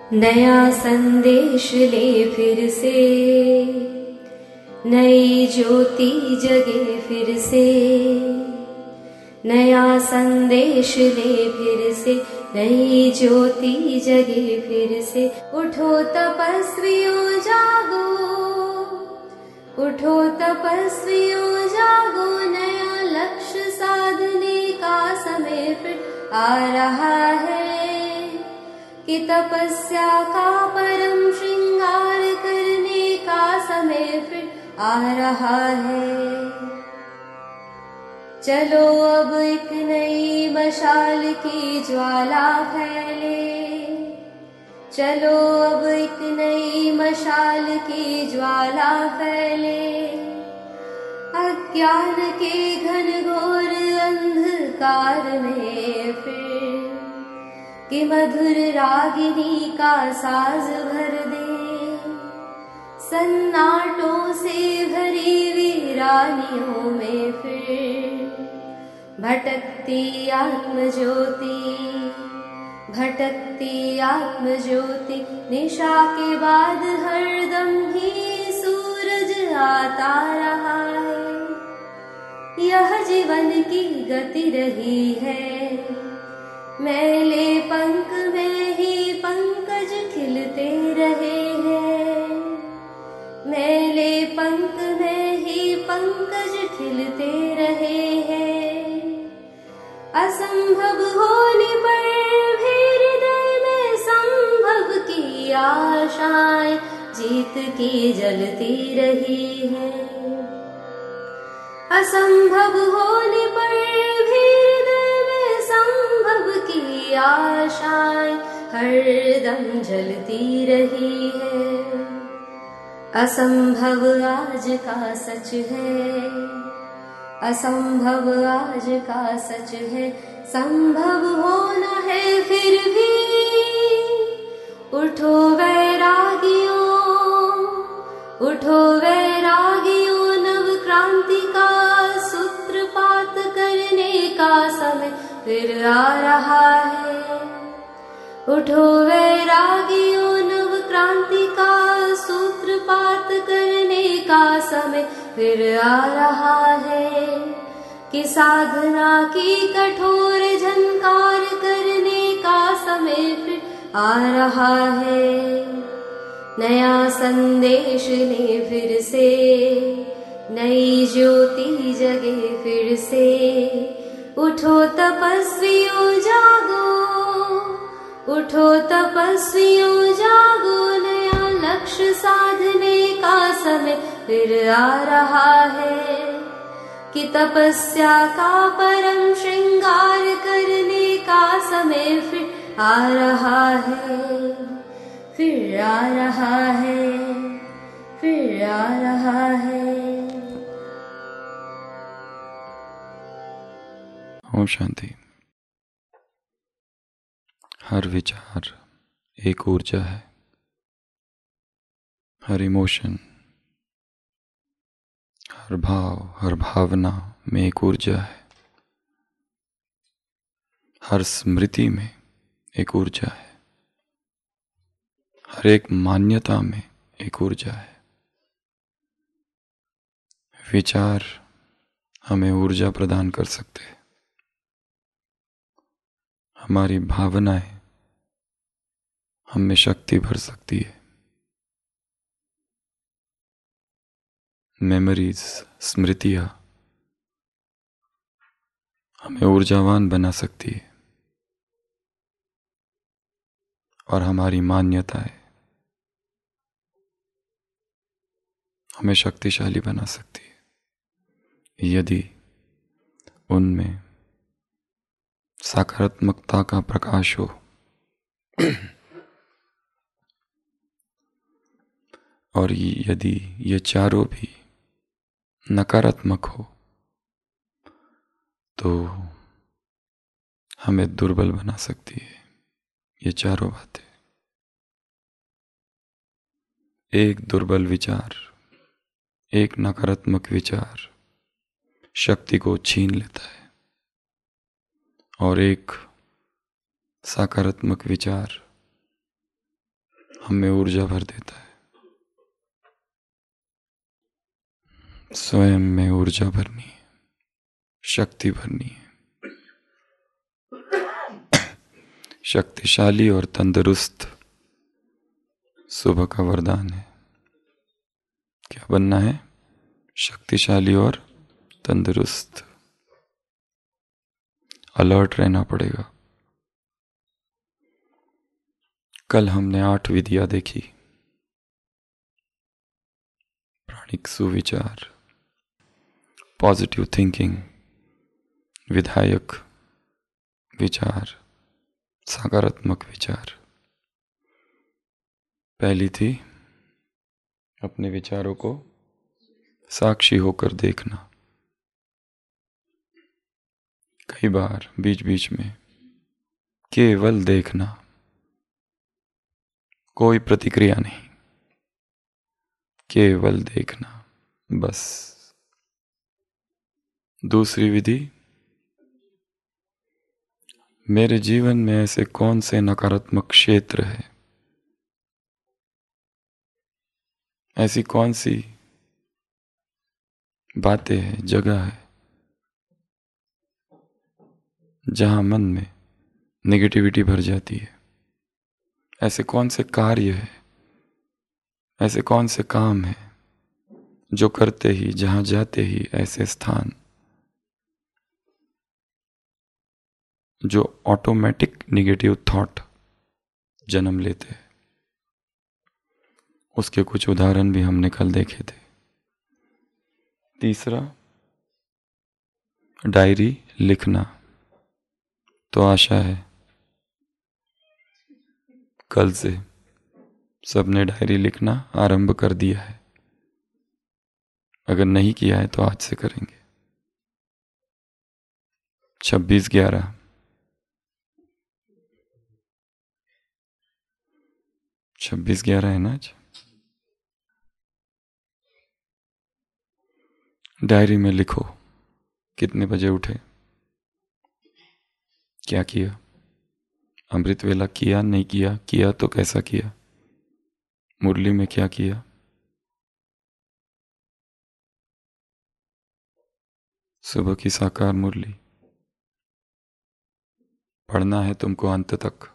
नया संदेश ले फिर से, नई ज्योति जगे फिर से। नया संदेश ले फिर से, नई ज्योति जगे फिर से। उठो तपस्वियों जागो, उठो तपस्वियों जागो। नया लक्ष्य साधने का समय फिर आ रहा है, कि तपस्या का परम श्रृंगार करने का समय फिर आ रहा है। चलो अब एक नई मशाल की ज्वाला फैले, चलो अब एक नई मशाल की ज्वाला फैले। अज्ञान के घनघोर अंधकार में फिर, कि मधुर रागिनी का साज भर दे। सन्नाटों से भरी वीरानियों में फिर, भटकती आत्म ज्योति, भटकती आत्म ज्योति। निशा के बाद हरदम ही सूरज आता रहा है। यह जीवन की गति रही है, मैले पंख में ही पंकज खिलते रहे हैं। मैले पंख में ही पंकज खिलते रहे हैं। असंभव होने पर भी हृदय में संभव की आशाएं जीत की जलती रही है। असंभव होने पर भी हृदय में संभव की आशाएं हरदम जलती रही है। असंभव आज का सच है, असंभव आज का सच है। संभव होना है फिर भी, उठो वैरागियों, उठो वैरागियों। नव क्रांति का सूत्रपात करने का समय फिर आ रहा है। उठो वैरागियों, नव क्रांति का सूत्रपात करने का समय फिर आ रहा है। कि साधना की कठोर झंकार करने का समय फिर आ रहा है। नया संदेश ले फिर से, नई ज्योति जगे फिर से। उठो तपस्वियों जागो, उठो तपस्वियों जागो। नया लक्ष्य साधने का समय फिर आ रहा है, कि तपस्या का परम श्रृंगार करने का समय फिर आ रहा है, फिर आ रहा है, फिर आ रहा है। ओम शांति। हर विचार एक ऊर्जा है, हर इमोशन, हर भाव, हर भावना में एक ऊर्जा है। हर स्मृति में एक ऊर्जा है, हर एक मान्यता में एक ऊर्जा है। विचार हमें ऊर्जा प्रदान कर सकते हैं, हमारी भावनाएं हम में शक्ति भर सकती है। मेमोरीज, स्मृतियां हमें ऊर्जावान बना सकती है, और हमारी मान्यताएं हमें शक्तिशाली बना सकती है, यदि उनमें सकारात्मकता का प्रकाश हो। और यदि ये चारों भी नकारात्मक हो तो हमें दुर्बल बना सकती है ये चारों बातें। एक दुर्बल विचार, एक नकारात्मक विचार शक्ति को छीन लेता है, और एक सकारात्मक विचार हमें ऊर्जा भर देता है। स्वयं में ऊर्जा भरनी है, शक्ति भरनी है। शक्तिशाली और तंदुरुस्त सुबह का वरदान है। क्या बनना है? शक्तिशाली और तंदुरुस्त। अलर्ट रहना पड़ेगा। कल हमने 8 विधियां देखी। प्राणिक सुविचार, पॉजिटिव थिंकिंग, विधायक विचार, सकारात्मक विचार। पहली थी अपने विचारों को साक्षी होकर देखना। कई बार बीच बीच में केवल देखना, कोई प्रतिक्रिया नहीं, केवल देखना बस। दूसरी विधि, मेरे जीवन में ऐसे कौन से नकारात्मक क्षेत्र है, ऐसी कौन सी बातें हैं, जगह है जहां मन में नेगेटिविटी भर जाती है। ऐसे कौन से कार्य है, ऐसे कौन से काम है जो करते ही, जहां जाते ही ऐसे स्थान जो ऑटोमेटिक नेगेटिव थॉट जन्म लेते हैं। उसके कुछ उदाहरण भी हमने कल देखे थे। तीसरा, डायरी लिखना। तो आशा है कल से सबने डायरी लिखना आरंभ कर दिया है। अगर नहीं किया है तो आज से करेंगे। 26/11 26/11 है ना आज। डायरी में लिखो कितने बजे उठे, क्या किया, अमृत वेला किया नहीं किया, किया तो कैसा किया, मुरली में क्या किया। सुबह की साकार मुरली पढ़ना है तुमको अंत तक।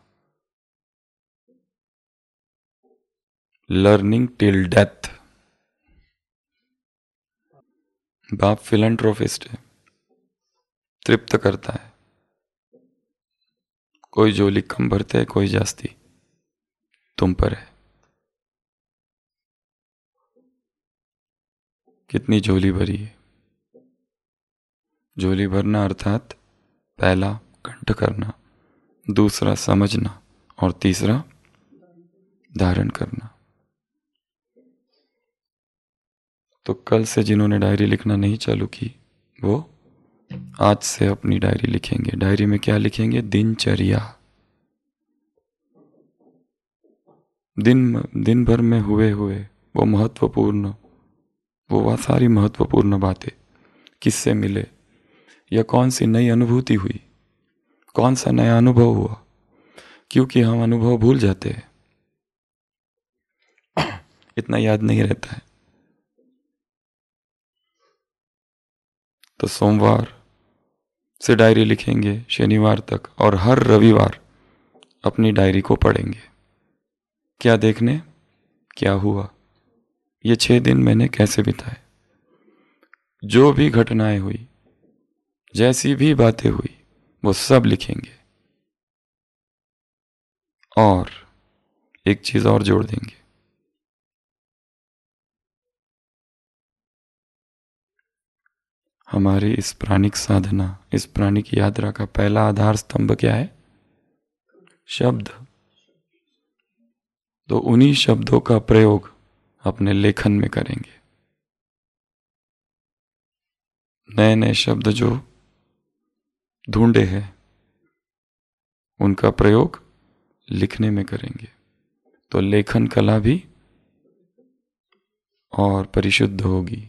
Learning till death. बाप फिलैंथ्रोपिस्ट है, तृप्त करता है। कोई झोली कम भरते है, कोई जास्ती, तुम पर है कितनी झोली भरी है। झोली भरना अर्थात पहला कंठ करना, दूसरा समझना और तीसरा धारण करना। तो कल से जिन्होंने डायरी लिखना नहीं चालू की वो आज से अपनी डायरी लिखेंगे। डायरी में क्या लिखेंगे? दिनचर्या। दिन भर में हुए वो महत्वपूर्ण, वो सारी महत्वपूर्ण बातें, किससे मिले या कौन सी नई अनुभूति हुई, कौन सा नया अनुभव हुआ। क्योंकि हम अनुभव भूल जाते हैं, इतना याद नहीं रहता है। तो सोमवार से डायरी लिखेंगे शनिवार तक, और हर रविवार अपनी डायरी को पढ़ेंगे। क्या देखने, क्या हुआ, ये 6 दिन मैंने कैसे बिताए, जो भी घटनाएं हुई, जैसी भी बातें हुई, वो सब लिखेंगे। और एक चीज और जोड़ देंगे, हमारी इस प्राणिक साधना, इस प्राणिक यात्रा का पहला आधार स्तंभ क्या है? शब्द। तो उन्हीं शब्दों का प्रयोग अपने लेखन में करेंगे। नए नए शब्द जो ढूंढे हैं उनका प्रयोग लिखने में करेंगे, तो लेखन कला भी और परिशुद्ध होगी।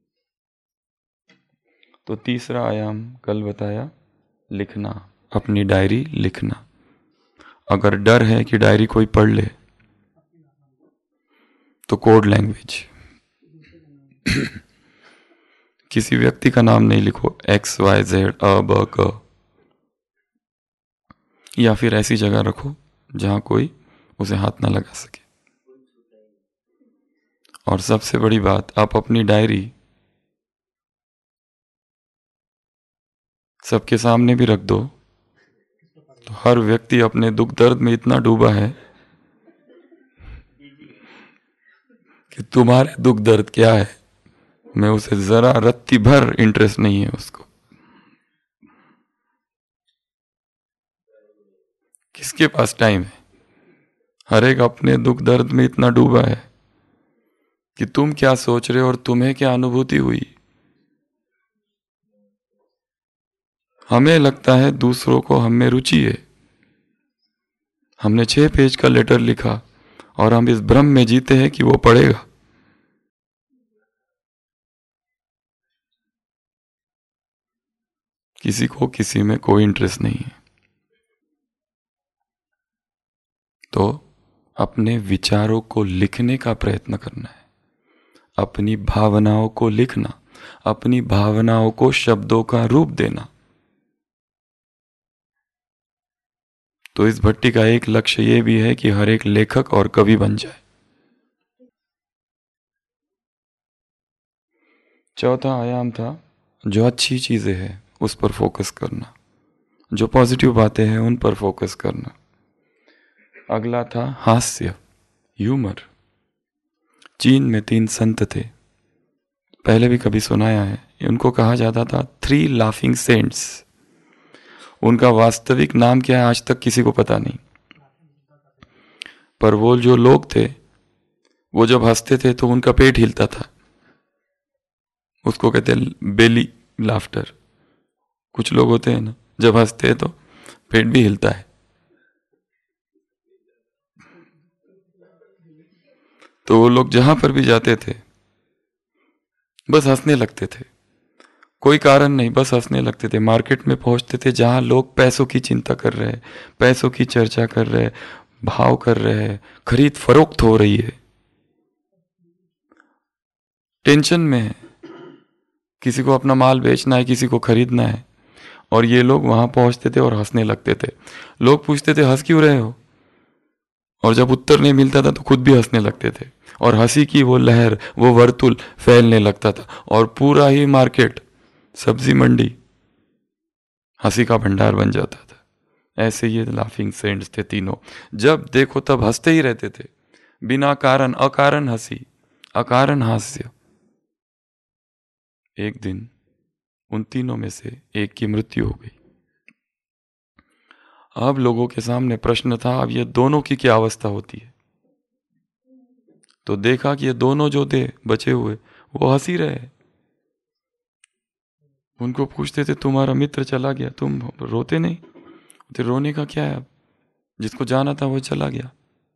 तो तीसरा आयाम कल बताया, लिखना, अपनी डायरी लिखना। अगर डर है कि डायरी कोई पढ़ ले तो कोड लैंग्वेज। किसी व्यक्ति का नाम नहीं लिखो, XYZ अ ब क, या फिर ऐसी जगह रखो जहां कोई उसे हाथ ना लगा सके। और सबसे बड़ी बात, आप अपनी डायरी सबके सामने भी रख दो तो हर व्यक्ति अपने दुख दर्द में इतना डूबा है कि तुम्हारे दुख दर्द क्या है मैं उसे जरा रत्ती भर इंटरेस्ट नहीं है उसको। किसके पास टाइम है? हर एक अपने दुख दर्द में इतना डूबा है कि तुम क्या सोच रहे हो और तुम्हें क्या अनुभूति हुई। हमें लगता है दूसरों को हम में रुचि है, हमने 6 पेज का लेटर लिखा और हम इस भ्रम में जीते हैं कि वो पढ़ेगा। किसी को किसी में कोई इंटरेस्ट नहीं है। तो अपने विचारों को लिखने का प्रयत्न करना है, अपनी भावनाओं को लिखना, अपनी भावनाओं को शब्दों का रूप देना। तो इस भट्टी का एक लक्ष्य यह भी है कि हर एक लेखक और कवि बन जाए। चौथा आयाम था जो अच्छी चीजें हैं उस पर फोकस करना, जो पॉजिटिव बातें हैं उन पर फोकस करना। अगला था हास्य, ह्यूमर। चीन में 3 संत थे, पहले भी कभी सुनाया है, उनको कहा जाता था 3 लाफिंग सेंट्स। उनका वास्तविक नाम क्या है आज तक किसी को पता नहीं, पर वो जो लोग थे वो जब हंसते थे तो उनका पेट हिलता था, उसको कहते हैं बेली लाफ्टर। कुछ लोग होते हैं ना, जब हंसते हैं तो पेट भी हिलता है। तो वो लोग जहां पर भी जाते थे बस हंसने लगते थे, कोई कारण नहीं, बस हंसने लगते थे। मार्केट में पहुंचते थे जहां लोग पैसों की चिंता कर रहे हैं, पैसों की चर्चा कर रहे हैं, भाव कर रहे हैं, खरीद फरोख्त हो रही है, टेंशन में है, किसी को अपना माल बेचना है, किसी को खरीदना है, और ये लोग वहां पहुंचते थे और हंसने लगते थे। लोग पूछते थे हंस क्यों रहे हो, और जब उत्तर नहीं मिलता था तो खुद भी हंसने लगते थे, और हंसी की वो लहर, वो वर्तुल फैलने लगता था, और पूरा ही मार्केट, सब्जी मंडी हंसी का भंडार बन जाता था। ऐसे ये लाफिंग सेंट्स थे तीनों, जब देखो तब हंसते ही रहते थे, बिना कारण, अकारण हंसी, अकारण हास्य। एक दिन उन तीनों में से एक की मृत्यु हो गई। अब लोगों के सामने प्रश्न था, अब ये दोनों की क्या अवस्था होती है। तो देखा कि ये दोनों जो थे बचे हुए वो हंसी रहे। उनको पूछते थे तुम्हारा मित्र चला गया, तुम रोते नहीं? तो रोने का क्या है, अब जिसको जाना था वो चला गया।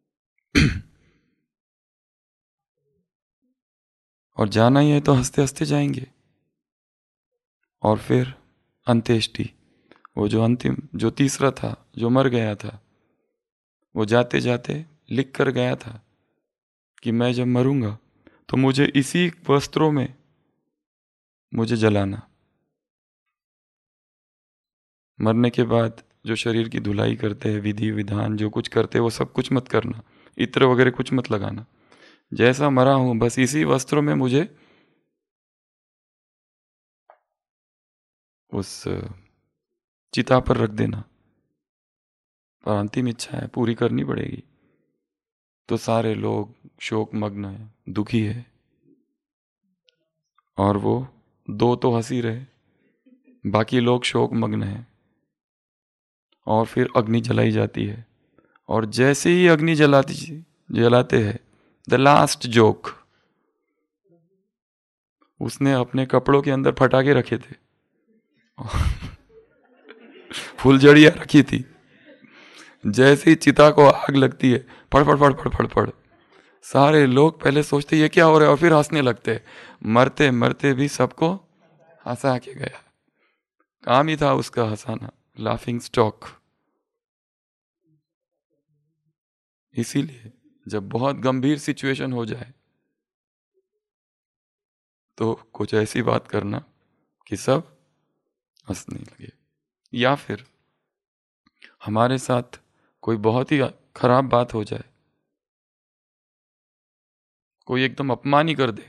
और जाना ही है तो हंसते हंसते जाएंगे। और फिर अंत्येष्टि, वो जो अंतिम, जो तीसरा था, जो मर गया था, वो जाते जाते लिख कर गया था कि मैं जब मरूंगा तो मुझे इसी वस्त्रों में मुझे जलाना। मरने के बाद जो शरीर की धुलाई करते हैं, विधि विधान जो कुछ करते हैं वो सब कुछ मत करना, इत्र वगैरह कुछ मत लगाना, जैसा मरा हूं बस इसी वस्त्रों में मुझे उस चिता पर रख देना। पर अंतिम इच्छा है, पूरी करनी पड़ेगी। तो सारे लोग शोक मग्न है, दुखी है, और वो दो तो हंसी रहे, बाकी लोग शोक मग्न है। और फिर अग्नि जलाई जाती है, और जैसे ही अग्नि जलाते हैं, द लास्ट जोक, उसने अपने कपड़ों के अंदर फटाके रखे थे, फुलझड़ियां रखी थी। जैसे ही चिता को आग लगती है, फड़ फड़ फड़ फड़ फड़ फड़, सारे लोग पहले सोचते ये क्या हो रहा है, और फिर हंसने लगते। मरते मरते भी सबको हंसा के गया, काम ही था उसका हंसाना, लाफिंग स्टॉक। इसीलिए जब बहुत गंभीर सिचुएशन हो जाए तो कुछ ऐसी बात करना कि सब हंसने लगे। या फिर हमारे साथ कोई बहुत ही खराब बात हो जाए, कोई एकदम अपमान ही कर दे,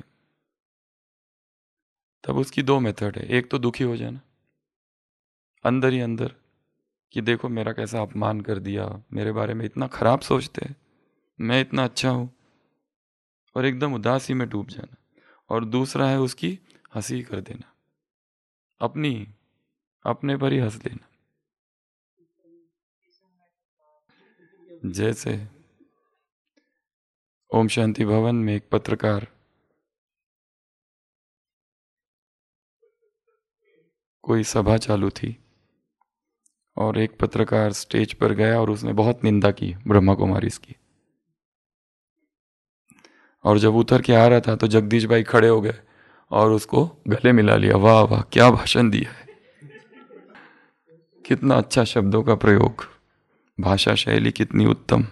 तब उसकी दो मेथड है। एक तो दुखी हो जाना अंदर ही अंदर कि देखो मेरा कैसा अपमान कर दिया, मेरे बारे में इतना खराब सोचते हैं, मैं इतना अच्छा हूं, और एकदम उदासी में डूब जाना। और दूसरा है उसकी हंसी कर देना, अपनी अपने पर ही हंस लेना। जैसे ओम शांति भवन में एक पत्रकार, कोई सभा चालू थी और एक पत्रकार स्टेज पर गया और उसने बहुत निंदा की ब्रह्मा कुमारीज की। और जब उतर के आ रहा था तो जगदीश भाई खड़े हो गए और उसको गले मिला लिया। वाह वाह, क्या भाषण दिया है, कितना अच्छा शब्दों का प्रयोग, भाषा शैली कितनी उत्तम।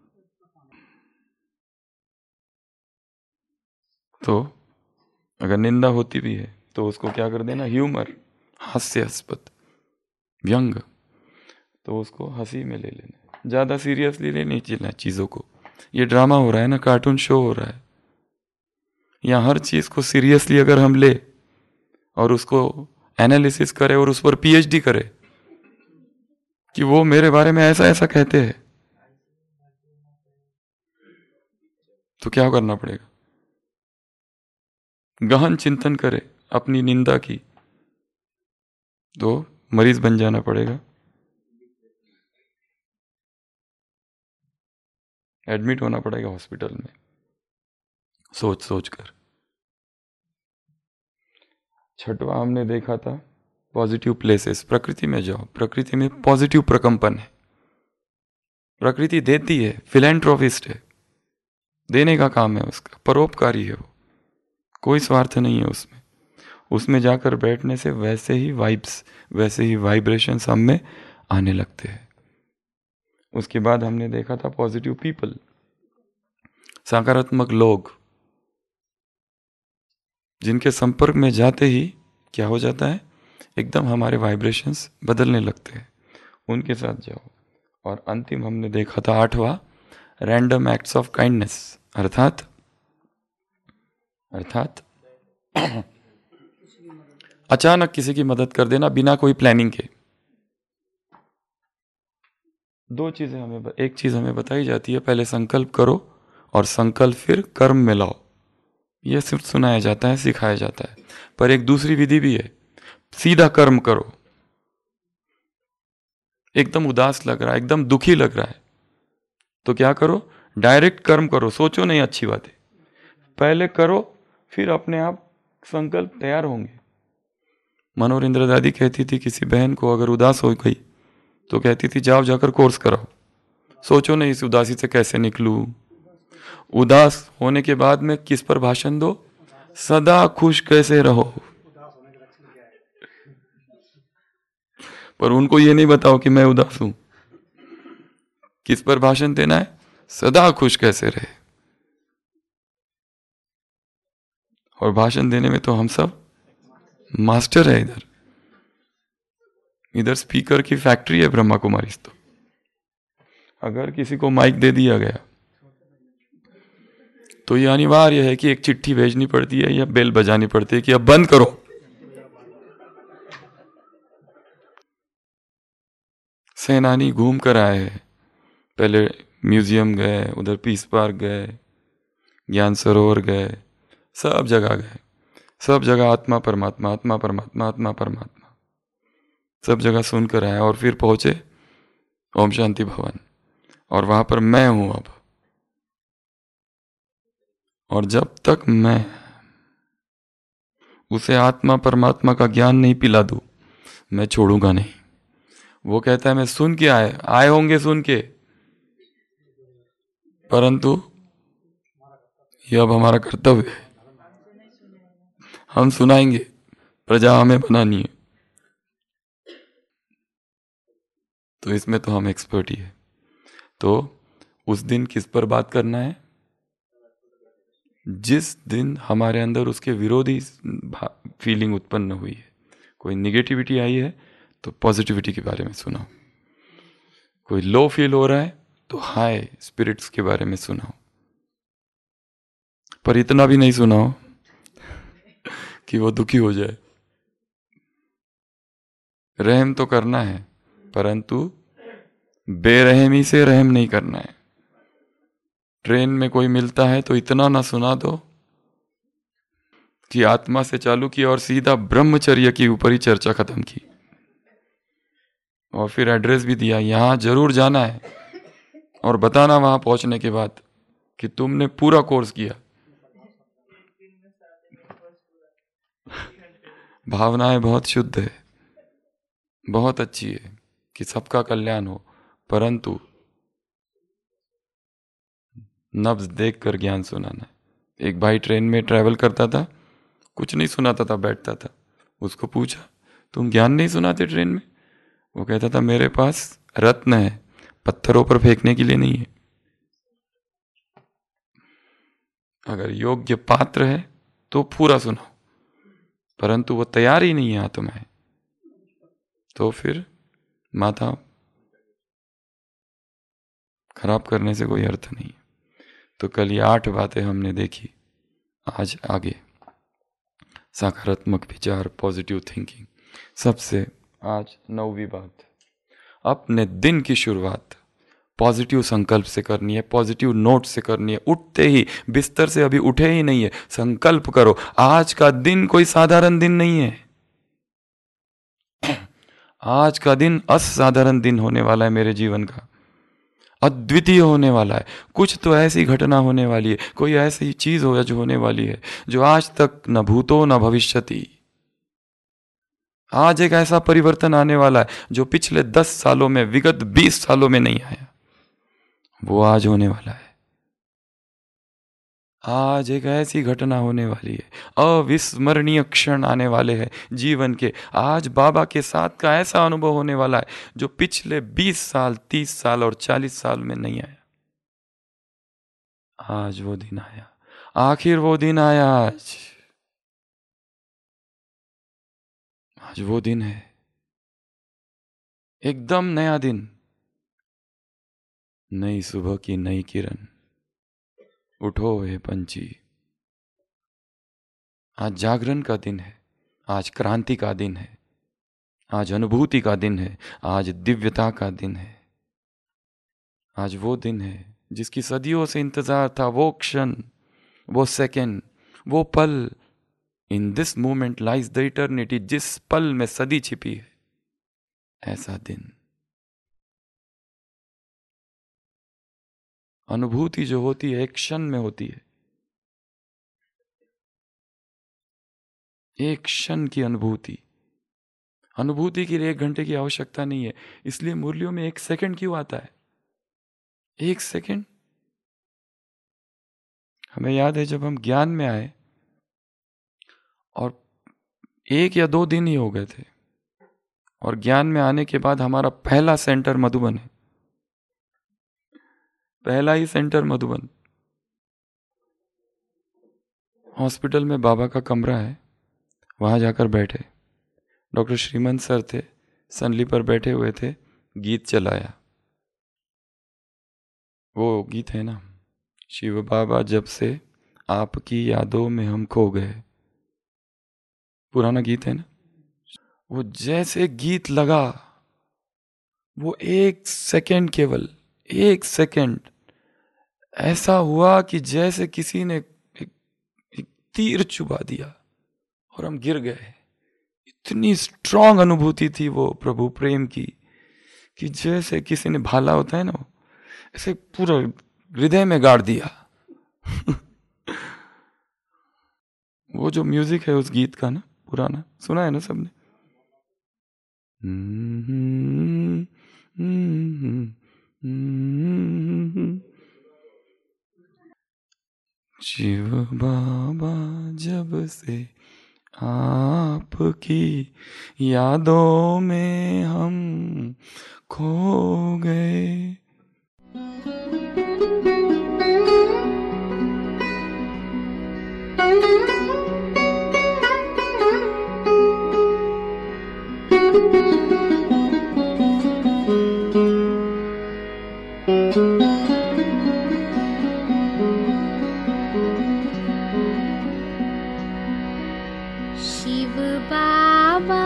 तो अगर निंदा होती भी है तो उसको क्या कर देना, ह्यूमर, हास्यास्पद, व्यंग, तो उसको हंसी में ले लेना, ज्यादा सीरियसली ले नहीं चलना चीजों को। ये ड्रामा हो रहा है ना, कार्टून शो हो रहा है, यहाँ हर चीज को सीरियसली अगर हम ले और उसको एनालिसिस करे और उस पर पीएचडी करे कि वो मेरे बारे में ऐसा ऐसा कहते हैं, तो क्या करना पड़ेगा, गहन चिंतन करे अपनी निंदा की, तो मरीज बन जाना पड़ेगा, एडमिट होना पड़ेगा हॉस्पिटल में सोच सोच कर। छठवां हमने देखा था पॉजिटिव प्लेसेस। प्रकृति में जाओ, प्रकृति में पॉजिटिव प्रकंपन है, प्रकृति देती है, फिलैंथ्रोपिस्ट है, देने का काम है उसका, परोपकारी है वो, कोई स्वार्थ नहीं है उसमें। उसमें जाकर बैठने से वैसे ही वाइब्स, वैसे ही वाइब्रेशंस हम में आने लगते हैं। उसके बाद हमने देखा था पॉजिटिव पीपल, सकारात्मक लोग, जिनके संपर्क में जाते ही क्या हो जाता है, एकदम हमारे वाइब्रेशंस बदलने लगते हैं, उनके साथ जाओ। और अंतिम हमने देखा था आठवां, रैंडम एक्ट्स ऑफ काइंडनेस, अर्थात अचानक किसी की मदद कर देना बिना कोई प्लानिंग के। दो चीजें हमें, एक चीज हमें बताई जाती है, पहले संकल्प करो और संकल्प फिर कर्म में लाओ, यह सिर्फ सुनाया जाता है, सिखाया जाता है। पर एक दूसरी विधि भी है, सीधा कर्म करो। एकदम उदास लग रहा है, एकदम दुखी लग रहा है, तो क्या करो, डायरेक्ट कर्म करो, सोचो नहीं अच्छी बात है, पहले करो, फिर अपने आप संकल्प तैयार होंगे। मनोहर इंद्र दादी कहती थी किसी बहन को अगर उदास हो गई तो कहती थी जाओ जाकर कोर्स कराओ, सोचो नहीं इस उदासी से कैसे निकलूं। उदास होने के बाद में किस पर भाषण दो, सदा खुश कैसे रहो। पर उनको ये नहीं बताओ कि मैं उदास हूं, किस पर भाषण देना है, सदा खुश कैसे रहे। और भाषण देने में तो हम सब मास्टर है। इधर इधर स्पीकर की फैक्ट्री है ब्रह्मा कुमारी। तो अगर किसी को माइक दे दिया गया तो ये अनिवार्य है कि एक चिट्ठी भेजनी पड़ती है या बेल बजानी पड़ती है कि अब बंद करो। सेनानी घूम कर आए हैं, पहले म्यूजियम गए, उधर पीस पार्क गए, ज्ञान सरोवर गए, सब जगह गए, सब जगह आत्मा परमात्मा, आत्मा परमात्मा, आत्मा परमात्मा, सब जगह सुनकर आए और फिर पहुंचे ओम शांति भवन, और वहां पर मैं हूं अब। और जब तक मैं उसे आत्मा परमात्मा का ज्ञान नहीं पिला दूं, मैं छोड़ूंगा नहीं। वो कहता है मैं सुन के आए होंगे सुन के, परंतु ये अब हमारा कर्तव्य है, हम सुनाएंगे, प्रजा हमें बनानी है। तो इसमें तो हम एक्सपर्ट ही है। तो उस दिन किस पर बात करना है, जिस दिन हमारे अंदर उसके विरोधी फीलिंग उत्पन्न हुई है, कोई निगेटिविटी आई है तो पॉजिटिविटी के बारे में सुनाओ, कोई लो फील हो रहा है तो हाई स्पिरिट्स के बारे में सुनाओ, पर इतना भी नहीं सुनाओ कि वो दुखी हो जाए। रहम तो करना है, परंतु बेरहमी से रहम नहीं करना है। ट्रेन में कोई मिलता है तो इतना ना सुना दो कि आत्मा से चालू किया और सीधा ब्रह्मचर्य के ऊपर ही चर्चा खत्म की, और फिर एड्रेस भी दिया, यहां जरूर जाना है, और बताना वहां पहुंचने के बाद कि तुमने पूरा कोर्स किया। भावनाएं बहुत शुद्ध है, बहुत अच्छी है कि सबका कल्याण हो, परंतु नब्ज देख कर ज्ञान सुनाना। एक भाई ट्रेन में ट्रैवल करता था, कुछ नहीं सुनाता था, बैठता था। उसको पूछा, तुम ज्ञान नहीं सुनाते ट्रेन में? वो कहता था, मेरे पास रत्न है, पत्थरों पर फेंकने के लिए नहीं है। अगर योग्य पात्र है तो पूरा सुनाओ, परंतु वो तैयार ही नहीं है आत्मा है, तो फिर माथा खराब करने से कोई अर्थ नहीं है। तो कल ये 8 बातें हमने देखी। आज आगे सकारात्मक विचार, पॉजिटिव थिंकिंग। सबसे आज 9वीं बात, अपने दिन की शुरुआत पॉजिटिव संकल्प से करनी है, पॉजिटिव नोट से करनी है। उठते ही, बिस्तर से अभी उठे ही नहीं है, संकल्प करो आज का दिन कोई साधारण दिन नहीं है। आज का दिन असाधारण दिन होने वाला है, मेरे जीवन का अद्वितीय होने वाला है। कुछ तो ऐसी घटना होने वाली है, कोई ऐसी चीज हो जो होने वाली है जो आज तक न भूतो न भविष्यति। आज एक ऐसा परिवर्तन आने वाला है जो पिछले 10 सालों में, विगत 20 सालों में नहीं आया, वो आज होने वाला है। आज एक ऐसी घटना होने वाली है, अविस्मरणीय क्षण आने वाले हैं जीवन के। आज बाबा के साथ का ऐसा अनुभव होने वाला है जो पिछले 20 साल, 30 साल और 40 साल में नहीं आया। आज वो दिन आया, आखिर वो दिन आया। आज वो दिन है, एकदम नया दिन, नई सुबह की नई किरण। उठो हे पंछी, आज जागरण का दिन है, आज क्रांति का दिन है, आज अनुभूति का दिन है, आज दिव्यता का दिन है। आज वो दिन है जिसकी सदियों से इंतजार था, वो क्षण, वो सेकंड, वो पल। In this moment lies the eternity, जिस पल में सदी छिपी है, ऐसा दिन। अनुभूति जो होती है एक क्षण में होती है, एक क्षण की अनुभूति। अनुभूति के लिए 1 घंटे की आवश्यकता नहीं है, इसलिए मुरलियों में 1 सेकंड क्यों आता है? 1 सेकंड। हमें याद है जब हम ज्ञान में आए और 1 या 2 दिन ही हो गए थे, और ज्ञान में आने के बाद हमारा पहला सेंटर मधुबन है, पहला ही सेंटर मधुबन। हॉस्पिटल में बाबा का कमरा है, वहां जाकर बैठे। डॉक्टर श्रीमंत सर थे, सनली पर बैठे हुए थे, गीत चलाया। वो गीत है ना, शिव बाबा जब से आपकी यादों में हम खो गए, पुराना गीत है ना। वो जैसे गीत लगा, वो 1 सेकंड, केवल 1 सेकंड ऐसा हुआ कि जैसे किसी ने एक तीर चुबा दिया और हम गिर गए। इतनी स्ट्रांग अनुभूति थी वो प्रभु प्रेम की, कि जैसे किसी ने भाला होता है ना, ऐसे पूरा हृदय में गाड़ दिया। वो जो म्यूजिक है उस गीत का ना, पुराना सुना है ना सबने। शिव बाबा जब से आपकी यादों में हम खो गए। शिव बाबा,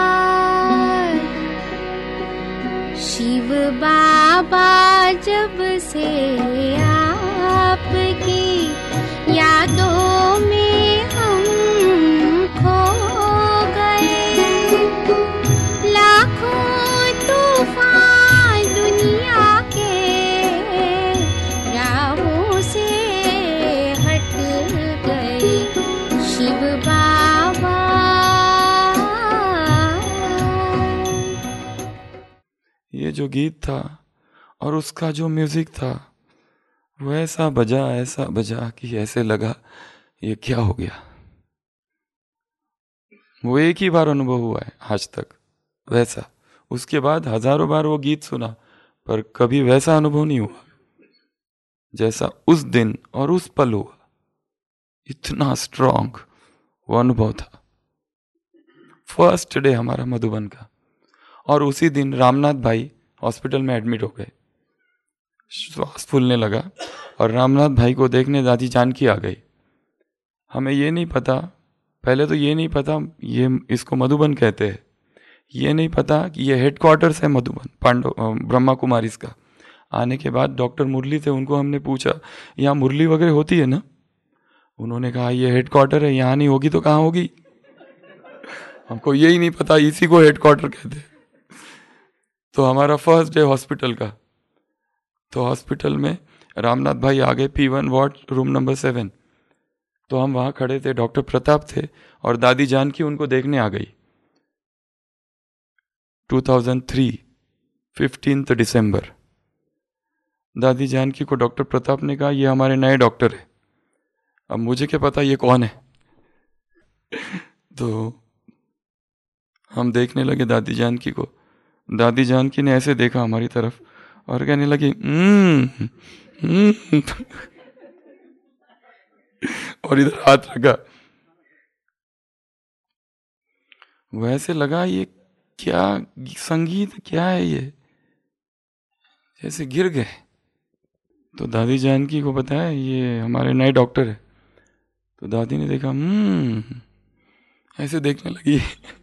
शिव बाबा, जब से आपकी यादों में हम खो गए। लाखों तूफान दुनिया के राहों से हट गए। शिव बाबा। ये जो गीत था और उसका जो म्यूजिक था वो ऐसा बजा कि ऐसे लगा ये क्या हो गया। वो एक ही बार अनुभव हुआ है आज तक वैसा। उसके बाद हजारों बार वो गीत सुना पर कभी वैसा अनुभव नहीं हुआ जैसा उस दिन और उस पल हुआ। इतना स्ट्रांग वो अनुभव था। फर्स्ट डे हमारा मधुबन का, और उसी दिन रामनाथ भाई हॉस्पिटल में एडमिट हो गए। श्वास फूलने लगा और रामनाथ भाई को देखने दादी जानकी आ गई। हमें ये नहीं पता, पहले तो ये नहीं पता ये इसको मधुबन कहते हैं, ये नहीं पता कि ये हेडक्वार्टर्स है मधुबन पांडव ब्रह्मा कुमारीज का। आने के बाद डॉक्टर मुरली थे, उनको हमने पूछा यहाँ मुरली वगैरह होती है ना? उन्होंने कहा ये हेडक्वार्टर है, यहाँ नहीं होगी तो कहाँ होगी? हमको यही नहीं पता, इसी को हेडक्वार्टर कहते हैं। तो हमारा फर्स्ट डे हॉस्पिटल का, तो हॉस्पिटल में रामनाथ भाई आ गए P1 वार्ड रूम नंबर 7। तो हम वहां खड़े थे, डॉक्टर प्रताप थे और दादी जानकी उनको देखने आ गई। 2003 15 दिसंबर। दादी जानकी को डॉक्टर प्रताप ने कहा ये हमारे नए डॉक्टर है। अब मुझे क्या पता ये कौन है। तो हम देखने लगे दादी जानकी को। दादी जानकी ने ऐसे देखा हमारी तरफ और कहने लगी और इधर हाथ रखा। वैसे लगा ये क्या संगीत, क्या है ये, जैसे गिर गए। तो दादी जानकी को बताया ये हमारे नए डॉक्टर है। तो दादी ने देखा ऐसे देखने लगी।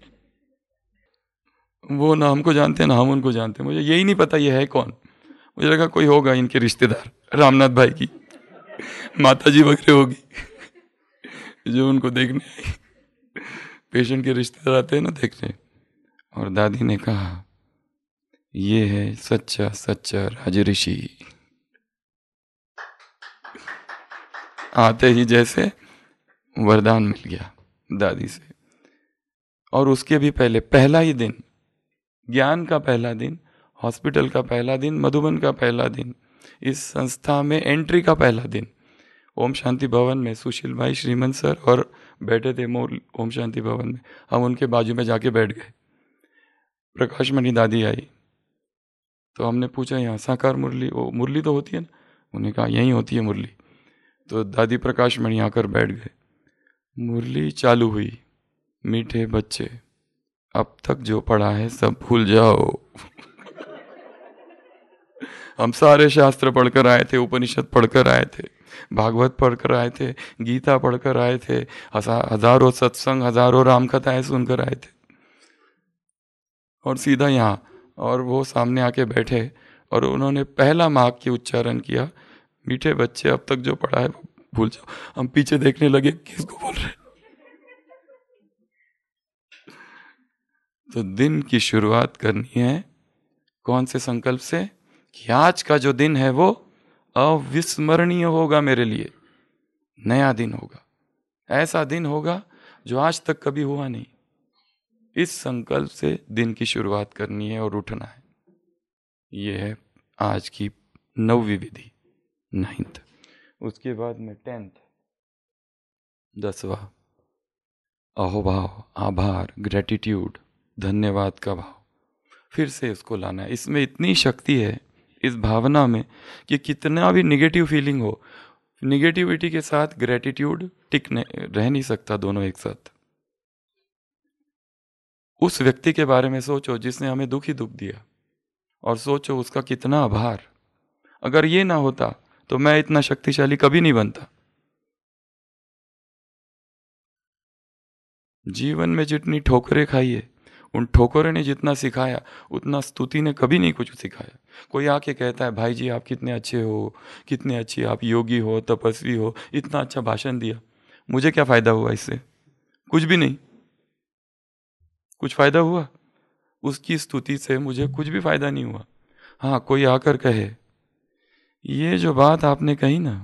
वो ना हमको जानते हैं ना हम उनको जानते हैं। मुझे यही नहीं पता ये है कौन। मुझे लगा कोई होगा इनके रिश्तेदार, रामनाथ भाई की माता जी वगैरह होगी जो उनको देखने आई। पेशेंट के रिश्तेदार आते हैं ना देखने। और दादी ने कहा ये है सच्चा सच्चा राजऋषि। आते ही जैसे वरदान मिल गया दादी से। और उसके भी पहले पहला ही दिन, ज्ञान का पहला दिन, हॉस्पिटल का पहला दिन, मधुबन का पहला दिन, इस संस्था में एंट्री का पहला दिन, ओम शांति भवन में सुशील भाई श्रीमंत सर और बैठे थे ओम शांति भवन में। हम उनके बाजू में जाके बैठ गए। प्रकाश मणि दादी आई तो हमने पूछा यहाँ साकार मुरली, वो मुरली तो होती है ना? उन्होंने कहा यहीं होती है मुरली। तो दादी प्रकाश मणि आकर बैठ गए। मुरली चालू हुई। मीठे बच्चे अब तक जो पढ़ा है सब भूल जाओ। हम सारे शास्त्र पढ़कर आए थे, उपनिषद पढ़कर आए थे, भागवत पढ़कर आए थे, गीता पढ़कर आए थे, हजारों सत्संग, हजारों राम कथाएं सुनकर आए थे। और सीधा यहाँ, और वो सामने आके बैठे और उन्होंने पहला मार्ग की उच्चारण किया, मीठे बच्चे अब तक जो पढ़ा है वो भूल जाओ। हम पीछे देखने लगे किसको बोल रहे। तो दिन की शुरुआत करनी है कौन से संकल्प से कि आज का जो दिन है वो अविस्मरणीय होगा मेरे लिए। नया दिन होगा, ऐसा दिन होगा जो आज तक कभी हुआ नहीं। इस संकल्प से दिन की शुरुआत करनी है और उठना है। ये है आज की 9वीं विधि, 9th। उसके बाद में 10th, 10वां अहोभाव, आभार, ग्रेटिट्यूड, धन्यवाद का भाव। फिर से इसको लाना है। इसमें इतनी शक्ति है इस भावना में कि कितना भी निगेटिव फीलिंग हो, निगेटिविटी के साथ ग्रेटिट्यूड रह नहीं सकता, दोनों एक साथ। उस व्यक्ति के बारे में सोचो जिसने हमें दुख ही दुख दिया, और सोचो उसका कितना आभार। अगर ये ना होता तो मैं इतना शक्तिशाली कभी नहीं बनता। जीवन में जितनी ठोकरें खाई है, उन ठोकरों ने जितना सिखाया उतना स्तुति ने कभी नहीं कुछ सिखाया। कोई आके कहता है भाई जी आप कितने अच्छे हो, कितने अच्छे आप योगी हो, तपस्वी हो, इतना अच्छा भाषण दिया, मुझे क्या फायदा हुआ इससे? कुछ भी नहीं। कुछ फायदा हुआ उसकी स्तुति से? मुझे कुछ भी फायदा नहीं हुआ। हाँ, कोई आकर कहे ये जो बात आपने कही ना,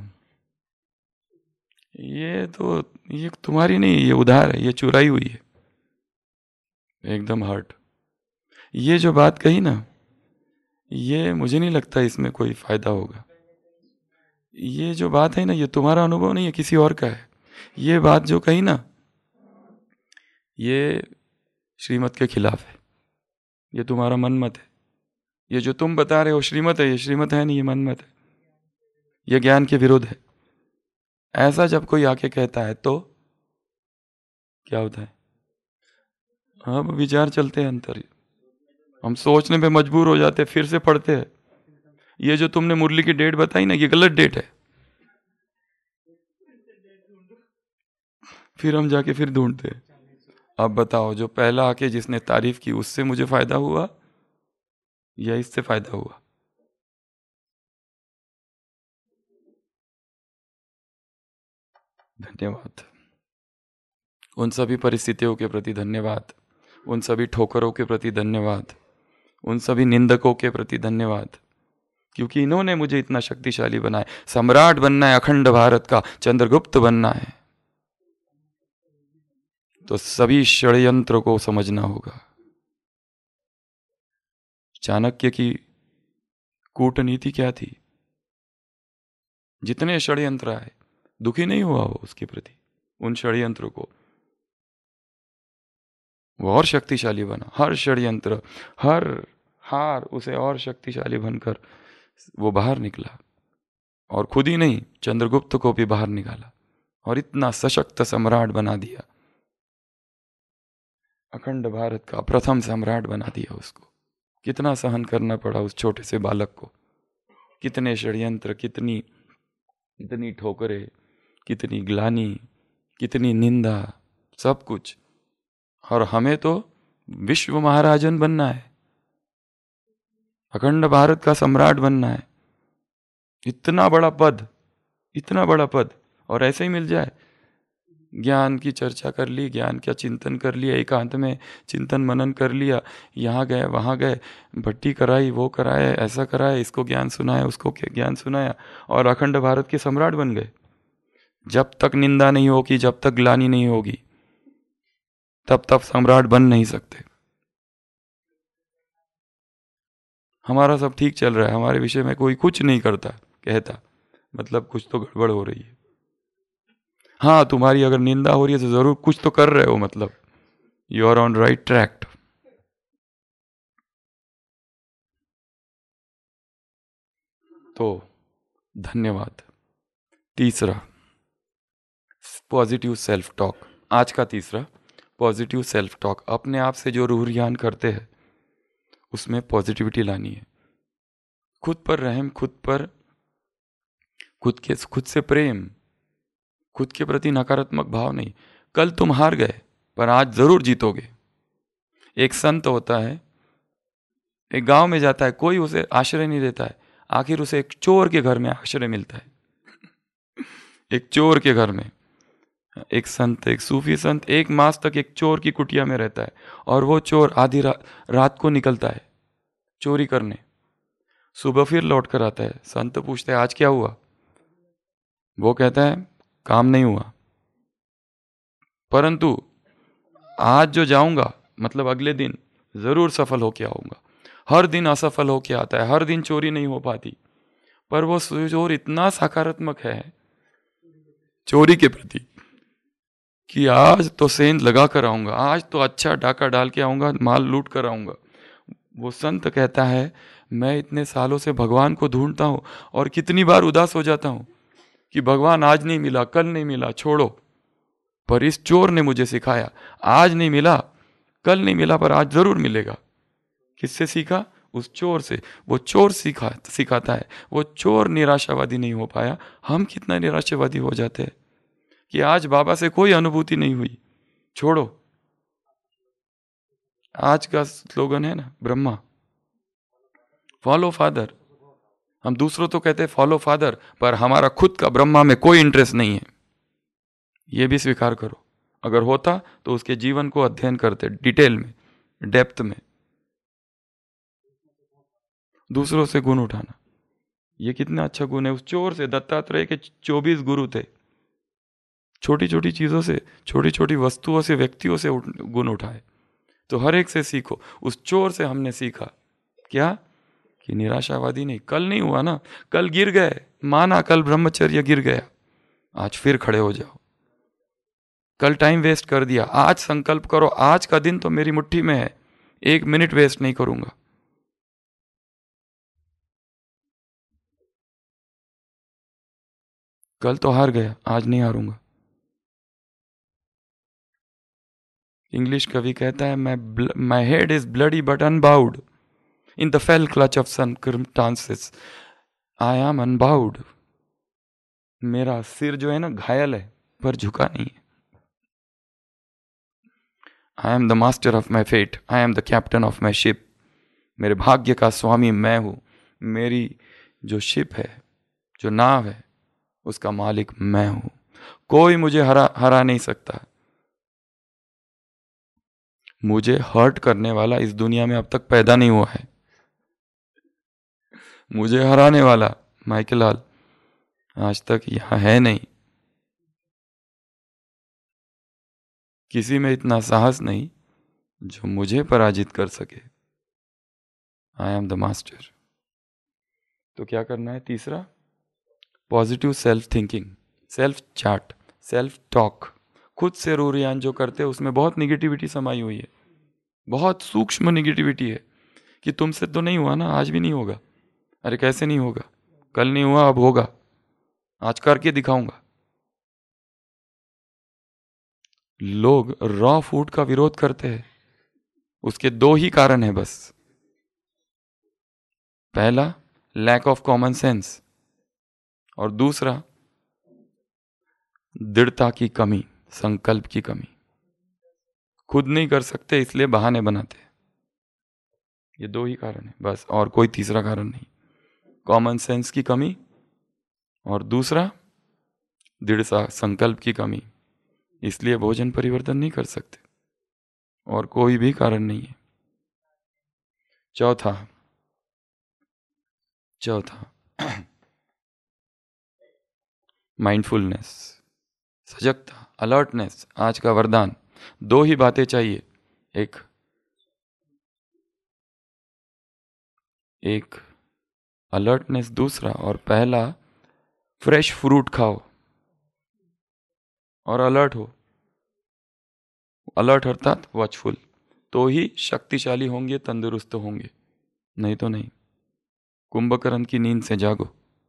ये तुम्हारी नहीं, ये उधार है, ये चुराई हुई है, एकदम हर्ट। ये जो बात कही ना, ये मुझे नहीं लगता इसमें कोई फायदा होगा। ये जो बात है ना, ये तुम्हारा अनुभव नहीं है, किसी और का है। ये बात जो कही ना, ये श्रीमत के खिलाफ है, ये तुम्हारा मनमत है। ये जो तुम बता रहे हो श्रीमत है, ये श्रीमत है नहीं, ये मनमत है, ये ज्ञान के विरुद्ध है। ऐसा जब कोई आके कहता है तो क्या होता है? अब विचार चलते हैं अंतर, हम सोचने पे मजबूर हो जाते हैं, फिर से पढ़ते हैं। ये जो तुमने मुरली की डेट बताई ना, ये गलत डेट है। फिर हम जाके फिर ढूंढते हैं। अब बताओ, जो पहला आके जिसने तारीफ की उससे मुझे फायदा हुआ या इससे फायदा हुआ? धन्यवाद। उन सभी परिस्थितियों के प्रति धन्यवाद, उन सभी ठोकरों के प्रति धन्यवाद, उन सभी निंदकों के प्रति धन्यवाद, क्योंकि इन्होंने मुझे इतना शक्तिशाली बनाया। सम्राट बनना है अखंड भारत का, चंद्रगुप्त बनना है, तो सभी षड्यंत्र को समझना होगा। चाणक्य की कूटनीति क्या थी? जितने षड्यंत्र आए दुखी नहीं हुआ वो उसके प्रति, उन षड्यंत्रों को। वो और शक्तिशाली बना, हर षड्यंत्र, हर हार उसे और शक्तिशाली बनकर वो बाहर निकला, और खुद ही नहीं चंद्रगुप्त को भी बाहर निकाला, और इतना सशक्त सम्राट बना दिया, अखंड भारत का प्रथम सम्राट बना दिया उसको। कितना सहन करना पड़ा उस छोटे से बालक को, कितने षड्यंत्र, कितनी ठोकरें, कितनी ग्लानि, कितनी निंदा, सब कुछ। और हमें तो विश्व महाराजन बनना है, अखंड भारत का सम्राट बनना है। इतना बड़ा पद, इतना बड़ा पद, और ऐसे ही मिल जाए। ज्ञान की चर्चा कर ली, ज्ञान का चिंतन कर लिया, एकांत में चिंतन मनन कर लिया, यहाँ गए वहाँ गए, भट्टी कराई, वो कराए, ऐसा कराया, इसको ज्ञान सुनाया, उसको ज्ञान सुनाया, और अखंड भारत के सम्राट बन गए। जब तक निंदा नहीं होगी, जब तक ग्लानि नहीं होगी, तब तक सम्राट बन नहीं सकते। हमारा सब ठीक चल रहा है, हमारे विषय में कोई कुछ नहीं करता, कहता, मतलब कुछ तो गड़बड़ हो रही है। हाँ, तुम्हारी अगर निंदा हो रही है तो जरूर कुछ तो कर रहे हो, मतलब you are on right track. तो धन्यवाद। तीसरा, पॉजिटिव सेल्फ टॉक। आज का तीसरा, पॉजिटिव सेल्फ टॉक। अपने आप से जो रूहरियान करते हैं उसमें पॉजिटिविटी लानी है। खुद पर रहम, खुद से प्रेम, खुद के प्रति नकारात्मक भाव नहीं। कल तुम हार गए पर आज जरूर जीतोगे। एक संत होता है, एक गांव में जाता है, कोई उसे आश्रय नहीं देता है, आखिर उसे एक चोर के घर में आश्रय मिलता है। एक चोर के घर में एक संत, एक सूफी संत, 1 मास तक एक चोर की कुटिया में रहता है, और वो चोर आधी रात को निकलता है चोरी करने, सुबह फिर लौट कर आता है। संत पूछते हैं आज क्या हुआ? वो कहता है काम नहीं हुआ, परंतु आज जो जाऊंगा, मतलब अगले दिन जरूर सफल होके आऊंगा। हर दिन असफल होके आता है, हर दिन चोरी नहीं हो पाती, पर वो चोर इतना सकारात्मक है चोरी के प्रति कि आज तो सेंध लगा कर आऊंगा, आज तो अच्छा डाका डाल के आऊंगा, माल लूट कर आऊंगा। वो संत कहता है मैं इतने सालों से भगवान को ढूंढता हूं, और कितनी बार उदास हो जाता हूं कि भगवान आज नहीं मिला, कल नहीं मिला, छोड़ो, पर इस चोर ने मुझे सिखाया, आज नहीं मिला कल नहीं मिला पर आज जरूर मिलेगा। किससे सीखा? उस चोर से। वो चोर सिखाता है। वो चोर निराशावादी नहीं हो पाया, हम कितना निराशावादी हो जाते हैं कि आज बाबा से कोई अनुभूति नहीं हुई, छोड़ो। आज का स्लोगन है ना ब्रह्मा, फॉलो फादर। हम दूसरों तो कहते हैं फॉलो फादर, पर हमारा खुद का ब्रह्मा में कोई इंटरेस्ट नहीं है। यह भी स्वीकार करो। अगर होता तो उसके जीवन को अध्ययन करते, डिटेल में, डेप्थ में। दूसरों से गुण उठाना, ये कितना अच्छा गुण है। उस चोर से, दत्तात्रेय के 24 गुरु थे। छोटी छोटी चीजों से, छोटी छोटी वस्तुओं से, व्यक्तियों से गुण उठाए। तो हर एक से सीखो। उस चोर से हमने सीखा क्या? कि निराशावादी नहीं। कल नहीं हुआ ना, कल गिर गए, माना कल ब्रह्मचर्य गिर गया, आज फिर खड़े हो जाओ। कल टाइम वेस्ट कर दिया, आज संकल्प करो, आज का दिन तो मेरी मुट्ठी में है, 1 मिनट वेस्ट नहीं करूंगा। कल तो हार गया, आज नहीं हारूंगा। इंग्लिश कवि कहता है, my head is bloody but unbowed in the fell clutch of circumstances, I am unbowed. मेरा सिर जो है ना घायल है, पर झुका नहीं है। I am the master of my fate, I am the captain of my ship. मेरे भाग्य का स्वामी मैं हूं। मेरी जो शिप है, जो नाव है, उसका मालिक मैं हूं। कोई मुझे हरा नहीं सकता। मुझे हर्ट करने वाला इस दुनिया में अब तक पैदा नहीं हुआ है। मुझे हराने वाला माइकल लाल आज तक यहां है नहीं। किसी में इतना साहस नहीं जो मुझे पराजित कर सके। I am the master. तो क्या करना है? तीसरा, positive self thinking, self chart, self talk. खुद से रूरियान जो करते हैं उसमें बहुत निगेटिविटी समाई हुई है, बहुत सूक्ष्म निगेटिविटी है कि तुमसे तो नहीं हुआ ना, आज भी नहीं होगा। अरे कैसे नहीं होगा? कल नहीं हुआ, अब होगा, आज करके दिखाऊंगा। लोग रॉ फूड का विरोध करते हैं, उसके 2 ही कारण है बस। पहला, लैक ऑफ कॉमन सेंस, और दूसरा, दृढ़ता की कमी, संकल्प की कमी। खुद नहीं कर सकते इसलिए बहाने बनाते हैं। ये 2 ही कारण है बस, और कोई तीसरा कारण नहीं। कॉमन सेंस की कमी, और दूसरा दृढ़ संकल्प की कमी। इसलिए भोजन परिवर्तन नहीं कर सकते, और कोई भी कारण नहीं है। चौथा माइंडफुलनेस, सजगता, अलर्टनेस। आज का वरदान, 2 ही बातें चाहिए। एक अलर्टनेस, दूसरा, और पहला, फ्रेश फ्रूट खाओ और अलर्ट हो। अलर्ट अर्थात वॉचफुल, तो ही शक्तिशाली होंगे, तंदुरुस्त होंगे, नहीं तो नहीं। कुंभकर्ण की नींद से जागो।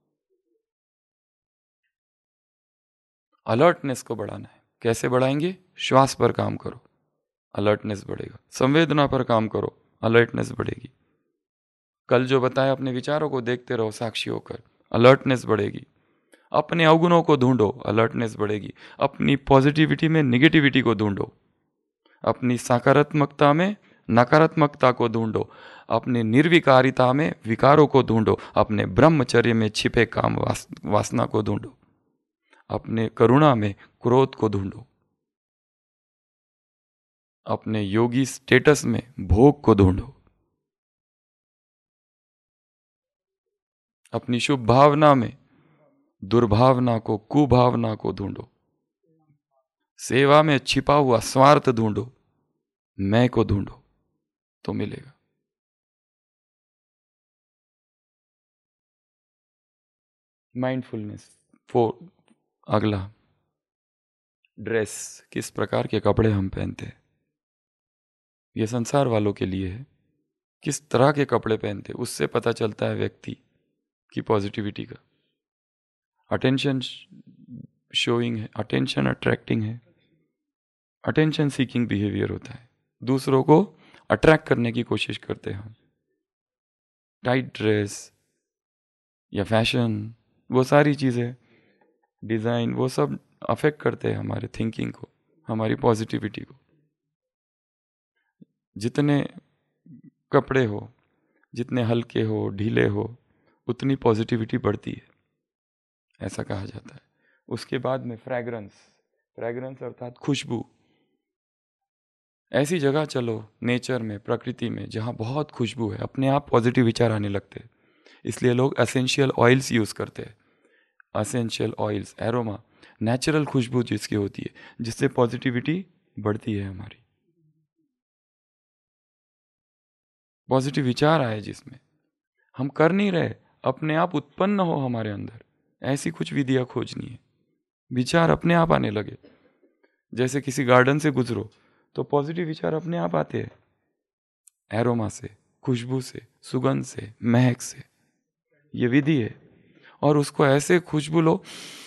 अलर्टनेस को बढ़ाना है। कैसे बढ़ाएंगे? श्वास पर काम करो, अलर्टनेस बढ़ेगा। संवेदना पर काम करो, अलर्टनेस बढ़ेगी। कल जो बताया, अपने विचारों को देखते रहो साक्षी होकर, अलर्टनेस बढ़ेगी। अपने अवगुणों को ढूंढो, अलर्टनेस बढ़ेगी। अपनी पॉजिटिविटी में निगेटिविटी को ढूंढो, अपनी सकारात्मकता में नकारात्मकता को ढूंढो, अपनी निर्विकारिता में विकारों को ढूंढो, अपने ब्रह्मचर्य में छिपे काम वासना को ढूंढो, अपने करुणा में क्रोध को ढूंढो, अपने योगी स्टेटस में भोग को ढूंढो, अपनी शुभ भावना में दुर्भावना को, कुभावना को ढूंढो, सेवा में छिपा हुआ स्वार्थ ढूंढो, मैं को ढूंढो, तो मिलेगा। माइंडफुलनेस। अगला, ड्रेस, किस प्रकार के कपड़े हम पहनते हैं, यह संसार वालों के लिए है। किस तरह के कपड़े पहनते, उससे पता चलता है व्यक्ति की पॉजिटिविटी का। अटेंशन शोइंग है, अटेंशन अट्रैक्टिंग है, अटेंशन सीकिंग बिहेवियर होता है। दूसरों को अट्रैक्ट करने की कोशिश करते हैं हम। टाइट ड्रेस या फैशन, वो सारी चीज़ें, डिज़ाइन, वो सब अफेक्ट करते हैं हमारे थिंकिंग को, हमारी पॉजिटिविटी को। जितने कपड़े हो, जितने हल्के हो, ढीले हो, उतनी पॉजिटिविटी बढ़ती है, ऐसा कहा जाता है। उसके बाद में फ्रेग्रेंस, फ्रेग्रेंस अर्थात खुशबू। ऐसी जगह चलो नेचर में, प्रकृति में, जहाँ बहुत खुशबू है, अपने आप पॉजिटिव विचार आने लगते हैं। इसलिए लोग एसेंशियल ऑयल्स यूज़ करते हैं। एसेंशियल ऑयल्स, एरोमा, नेचुरल खुशबू जिसकी होती है, जिससे पॉजिटिविटी बढ़ती है हमारी। पॉजिटिव विचार आए जिसमें हम कर नहीं रहे, अपने आप उत्पन्न हो हमारे अंदर, ऐसी कुछ विधियाँ खोजनी है। विचार अपने आप आने लगे। जैसे किसी गार्डन से गुजरो तो पॉजिटिव विचार अपने आप आते हैं, एरोमा से, खुशबू से, सुगंध से, महक से। ये विधि है। और उसको ऐसे खुशबू लो,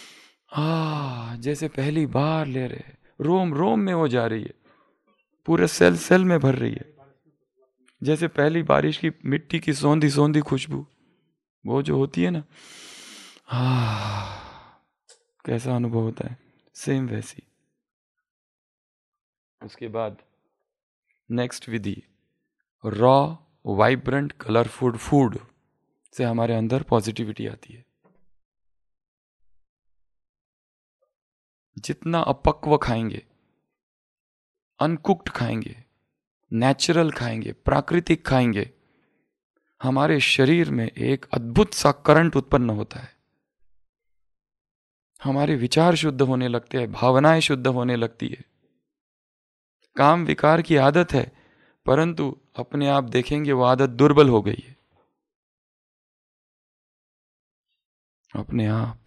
जैसे पहली बार ले रहे, रोम रोम में वो जा रही है, पूरे सेल सेल में भर रही है, जैसे पहली बारिश की मिट्टी की सौंधी सौंधी खुशबू वो जो होती है ना, कैसा अनुभव होता है, सेम वैसी। उसके बाद नेक्स्ट विधि, रॉ वाइब्रेंट कलरफुल फूड से हमारे अंदर पॉजिटिविटी आती है। जितना अपक्व खाएंगे, अनकुक्ड खाएंगे, नेचुरल खाएंगे, प्राकृतिक खाएंगे, हमारे शरीर में एक अद्भुत सा करंट उत्पन्न होता है। हमारे विचार शुद्ध होने लगते हैं, भावनाएं शुद्ध होने लगती है। काम विकार की आदत है, परंतु अपने आप देखेंगे वो आदत दुर्बल हो गई है अपने आप।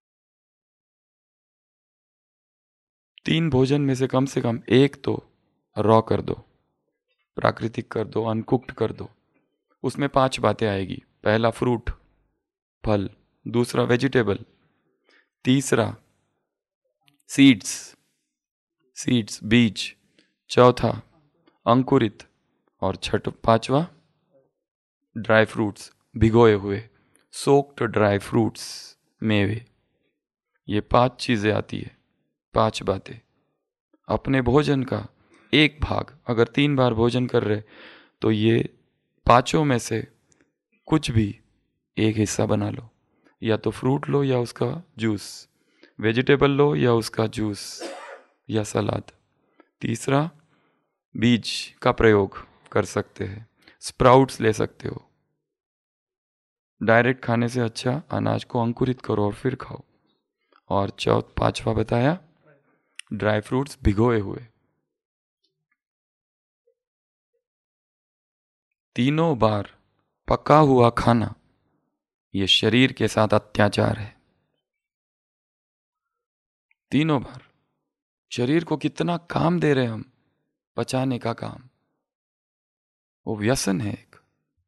3 भोजन में से कम एक तो रॉ कर दो, प्राकृतिक कर दो, अनकुक्ड कर दो। उसमें 5 बातें आएगी। पहला फ्रूट, फल। दूसरा वेजिटेबल। तीसरा सीड्स, सीड्स, बीज। चौथा अंकुरित। और पांचवा ड्राई फ्रूट्स, भिगोए हुए, सोक्ड ड्राई फ्रूट्स, मेवे। ये 5 चीजें आती है, 5 बातें। अपने भोजन का एक भाग, अगर 3 बार भोजन कर रहे तो ये 5 में से कुछ भी एक हिस्सा बना लो। या तो फ्रूट लो या उसका जूस, वेजिटेबल लो या उसका जूस या सलाद। तीसरा बीज का प्रयोग कर सकते हैं, स्प्राउट्स ले सकते हो। डायरेक्ट खाने से अच्छा अनाज को अंकुरित करो और फिर खाओ। और 5वां बताया ड्राई फ्रूट्स, भिगोए हुए। तीनों बार पका हुआ खाना ये शरीर के साथ अत्याचार है। तीनों बार शरीर को कितना काम दे रहे हम, पचाने का काम, वो व्यसन है एक।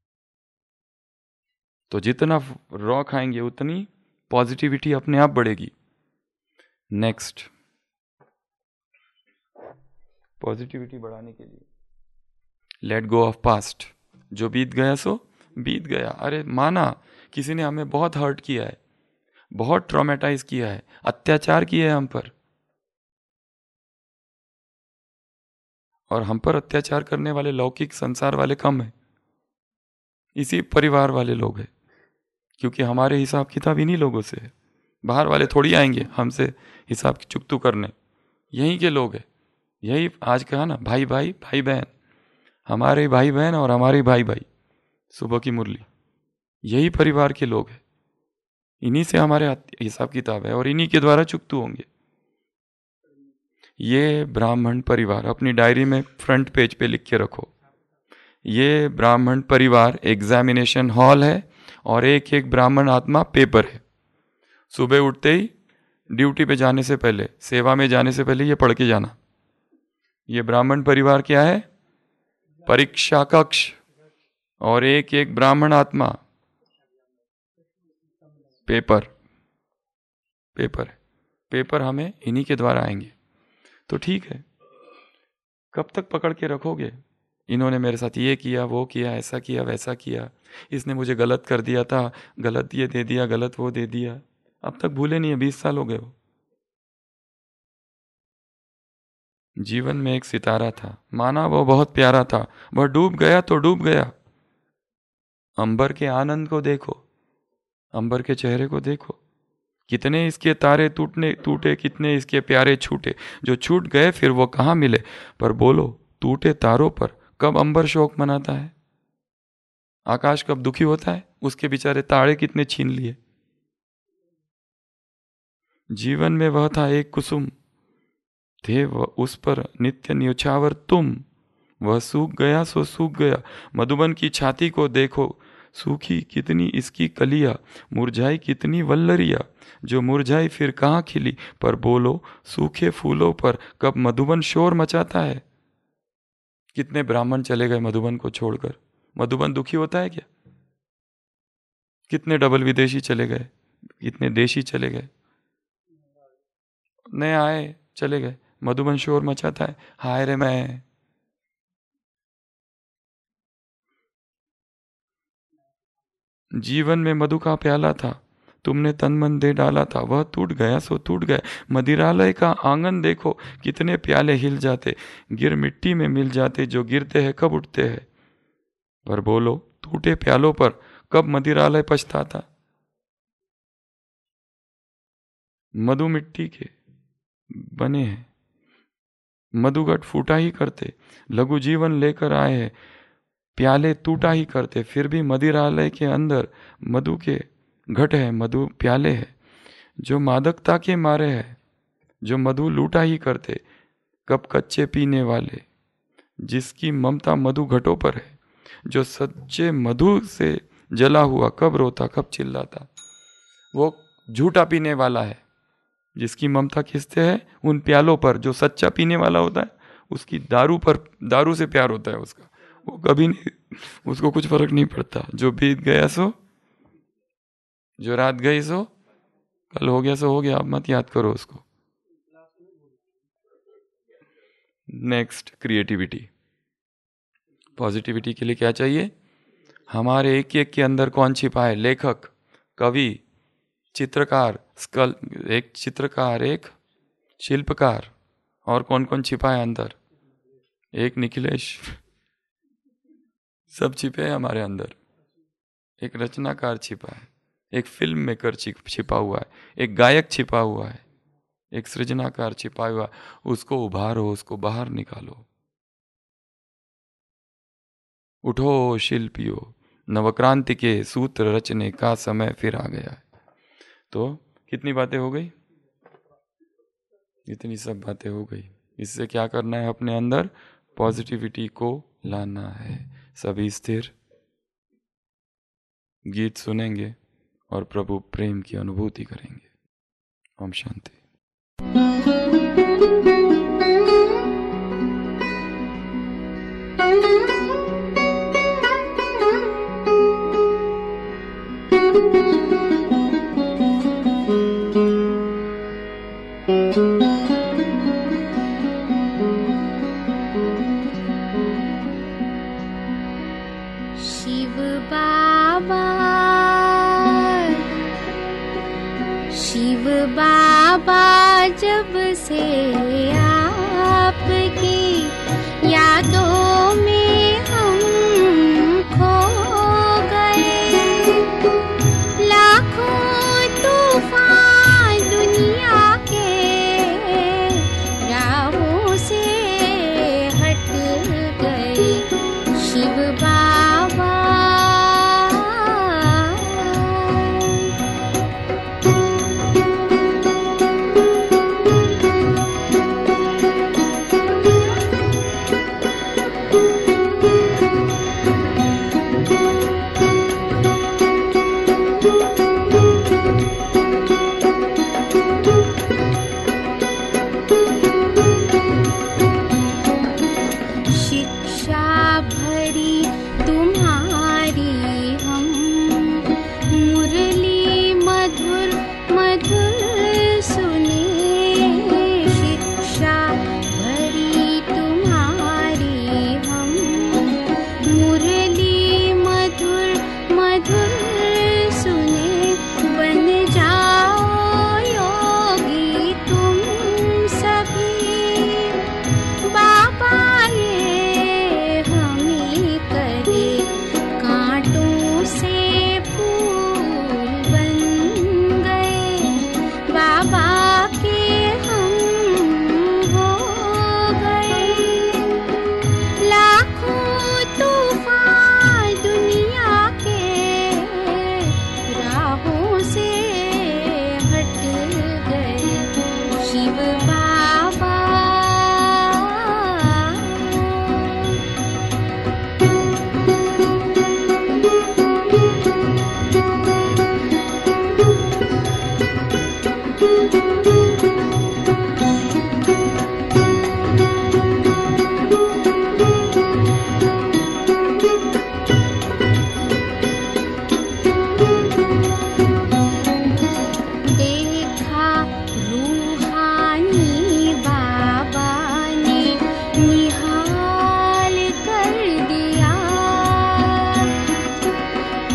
तो जितना रॉ खाएंगे उतनी पॉजिटिविटी अपने आप बढ़ेगी। नेक्स्ट, पॉजिटिविटी बढ़ाने के लिए लेट गो ऑफ पास्ट। जो बीत गया सो बीत गया। अरे माना किसी ने हमें बहुत हर्ट किया है, बहुत ट्रॉमेटाइज किया है, अत्याचार किए हैं हम पर, और हम पर अत्याचार करने वाले लौकिक संसार वाले कम है, इसी परिवार वाले लोग हैं। क्योंकि हमारे हिसाब किताब इन्हीं लोगों से है। बाहर वाले थोड़ी आएंगे हमसे हिसाब की चुकतू करने, यहीं के लोग हैं। यही आज कहा ना, भाई भाई भाई बहन, हमारे भाई बहन और हमारे भाई भाई, सुबह की मुरली, यही परिवार के लोग हैं। इन्हीं से हमारे हिसाब किताब है और इन्हीं के द्वारा चुकतू होंगे। ये ब्राह्मण परिवार अपनी डायरी में फ्रंट पेज पे लिख के रखो। ये ब्राह्मण परिवार एग्जामिनेशन हॉल है और एक एक ब्राह्मण आत्मा पेपर है। सुबह उठते ही ड्यूटी पे जाने से पहले, सेवा में जाने से पहले ये पढ़ के जाना। ये ब्राह्मण परिवार क्या है? परीक्षा कक्ष। और एक एक ब्राह्मण आत्मा पेपर, पेपर है। पेपर हमें इन्हीं के द्वारा आएंगे। तो ठीक है, कब तक पकड़ के रखोगे? इन्होंने मेरे साथ ये किया, वो किया, ऐसा किया, वैसा किया, इसने मुझे गलत कर दिया था, गलत ये दे दिया, गलत वो दे दिया। अब तक भूले नहीं है, 20 साल हो गए हो। जीवन में एक सितारा था, माना वो बहुत प्यारा था, वह डूब गया तो डूब गया। अंबर के आनंद को देखो, अंबर के चेहरे को देखो, कितने इसके तारे टूटे, कितने इसके प्यारे छूटे। जो छूट गए फिर वो कहाँ मिले। पर बोलो, टूटे तारों पर कब अंबर शोक मनाता है? आकाश कब दुखी होता है? उसके बेचारे तारे कितने छीन लिए। जीवन में वह था एक कुसुम, थे वह उस पर नित्य न्योछावर तुम। वह सूख गया सो सूख गया। मधुबन की छाती को देखो, सूखी कितनी इसकी कलियां, मुरझाई कितनी वल्लरिया। जो मुरझाई फिर कहाँ खिली। पर बोलो, सूखे फूलों पर कब मधुबन शोर मचाता है? कितने ब्राह्मण चले गए मधुबन को छोड़कर। मधुबन दुखी होता है क्या? कितने डबल विदेशी चले गए, कितने देशी चले गए, नए आए चले गए। मधुबन शोर मचाता है, हाय रे मैं। जीवन में मधु का प्याला था, तुमने तन मन दे डाला था, वह टूट गया सो टूट गया। मदिरालय का आंगन देखो, कितने प्याले हिल जाते, गिर मिट्टी में मिल जाते। जो गिरते हैं कब उठते हैं। पर बोलो, टूटे प्यालों पर कब मदिरालय पछताता। मधु मिट्टी के बने हैं, मधुघट फूटा ही करते। लघु जीवन लेकर आए हैं, प्याले टूटा ही करते। फिर भी मदिरालय के अंदर मधु के घट है, मधु प्याले है। जो मादकता के मारे है, जो मधु लूटा ही करते। कब कच्चे पीने वाले, जिसकी ममता मधु घटों पर है। जो सच्चे मधु से जला हुआ कब रोता, कब चिल्लाता। वो झूठा पीने वाला है, जिसकी ममता किससे है, उन प्यालों पर। जो सच्चा पीने वाला होता है, उसकी दारू पर, दारू से प्यार होता है उसका। वो कभी नहीं, उसको कुछ फर्क नहीं पड़ता। जो बीत गया सो, जो रात गई सो, कल हो गया सो हो गया, अब मत याद करो उसको। Next, creativity. पॉजिटिविटी के लिए क्या चाहिए? हमारे एक एक के अंदर कौन छिपा है? लेखक, कवि, चित्रकार, स्कल, एक चित्रकार, एक शिल्पकार, और कौन कौन छिपा है अंदर? एक निखिलेश। सब छिपे हैं हमारे अंदर। एक रचनाकार छिपा है, एक फिल्म मेकर छिपा हुआ है, एक गायक छिपा हुआ है, एक सृजनाकार छिपा हुआ है। उसको उभारो, उसको बाहर निकालो। उठो शिल्पियों, नवक्रांति के सूत्र रचने का समय फिर आ गया है। तो कितनी बातें हो गई? इतनी सब बातें हो गई। इससे क्या करना है? अपने अंदर पॉजिटिविटी को लाना है। सभी स्थिर, गीत सुनेंगे और प्रभु प्रेम की अनुभूति करेंगे। ओम शांति। जब से आपकी यादों में हम खो गए। लाखों तूफान दुनिया के राहों से हट गए। शिव बाबा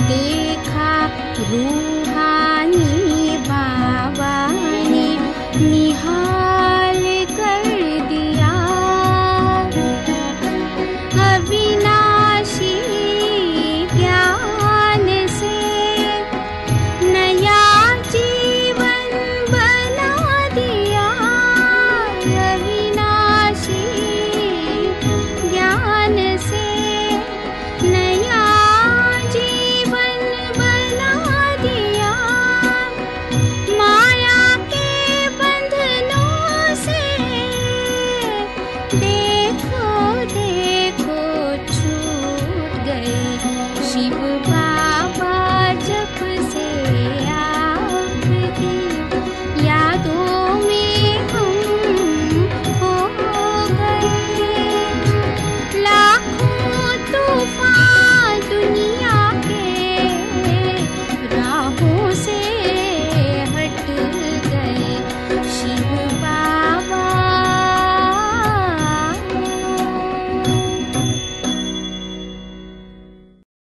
देखा रूहानी बाबा ने निहारा